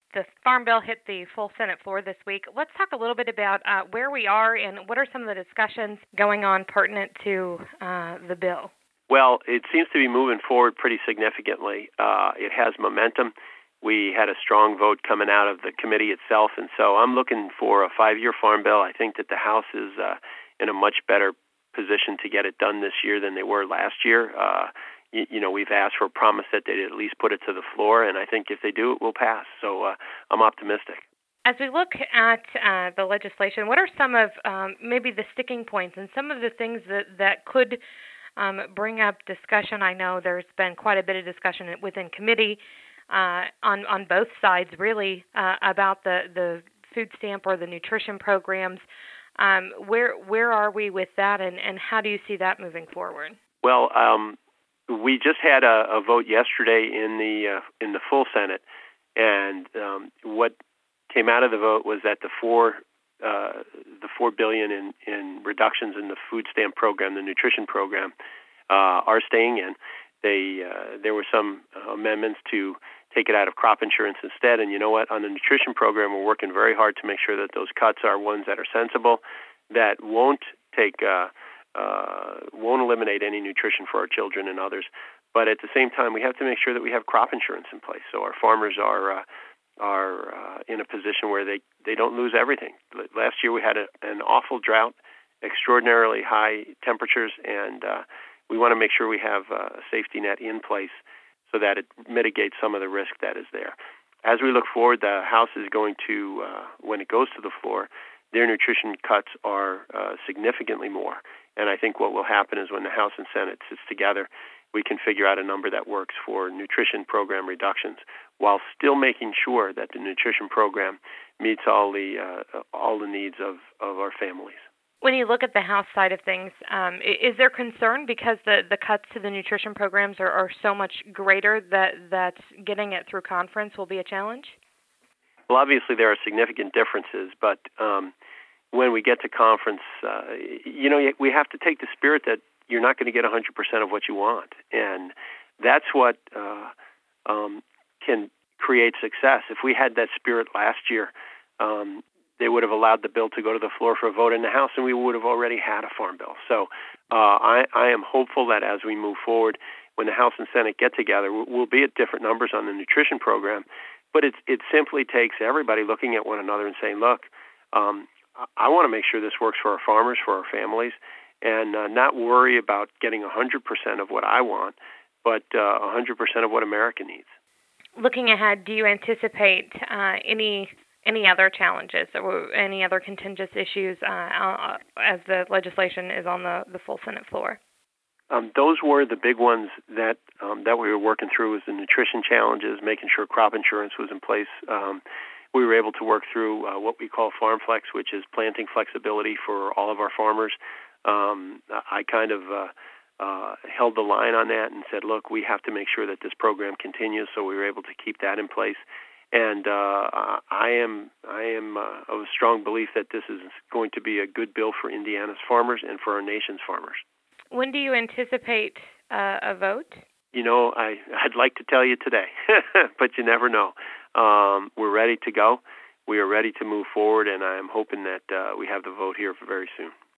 the Farm Bill hit the full Senate floor this week. Let's talk a little bit about where we are and what are some of the discussions going on pertinent to the bill. Well, it seems to be moving forward pretty significantly. It has momentum. We had a strong vote coming out of the committee itself, and so I'm looking for a 5-year Farm Bill. I think that the House is in a much better position to get it done this year than they were last year. We've asked for a promise that they'd at least put it to the floor, and I think if they do, it will pass. So I'm optimistic. As we look at the legislation, what are some of maybe the sticking points and some of the things that could bring up discussion? I know there's been quite a bit of discussion within committee on both sides, really, about the food stamp or the nutrition programs. Where are we with that, and how do you see that moving forward? Well, we just had a vote yesterday in the full Senate, and what came out of the vote was that the $4 billion in reductions in the food stamp program, the nutrition program, are staying in. There were some amendments to take it out of crop insurance instead. And you know what? On the nutrition program, we're working very hard to make sure that those cuts are ones that are sensible, that won't eliminate any nutrition for our children and others. But at the same time, we have to make sure that we have crop insurance in place, so our farmers are in a position where they don't lose everything. Last year we had an awful drought, extraordinarily high temperatures, and we want to make sure we have a safety net in place so that it mitigates some of the risk that is there. As we look forward, the House is going to, when it goes to the floor, their nutrition cuts are significantly more. And I think what will happen is when the House and Senate sits together, we can figure out a number that works for nutrition program reductions while still making sure that the nutrition program meets all the needs of our families. When you look at the House side of things, is there concern because the cuts to the nutrition programs are so much greater that getting it through conference will be a challenge? Well, obviously there are significant differences, but when we get to conference, we have to take the spirit that you're not going to get 100% of what you want, and that's what can create success. If we had that spirit last year, they would have allowed the bill to go to the floor for a vote in the House, and we would have already had a farm bill. So I am hopeful that as we move forward, when the House and Senate get together, we'll be at different numbers on the nutrition program, but it simply takes everybody looking at one another and saying, look, I want to make sure this works for our farmers, for our families, and not worry about getting 100% of what I want, but 100% of what America needs. Looking ahead, do you anticipate any other challenges or any other contentious issues as the legislation is on the full Senate floor? Those were the big ones that we were working through, was the nutrition challenges, making sure crop insurance was in place. We were able to work through what we call Farm Flex, which is planting flexibility for all of our farmers. I kind of held the line on that and said, look, we have to make sure that this program continues, so we were able to keep that in place. And I am of a strong belief that this is going to be a good bill for Indiana's farmers and for our nation's farmers. When do you anticipate a vote? I'd like to tell you today, but you never know. We're ready to go. We are ready to move forward, and I'm hoping that we have the vote here very soon.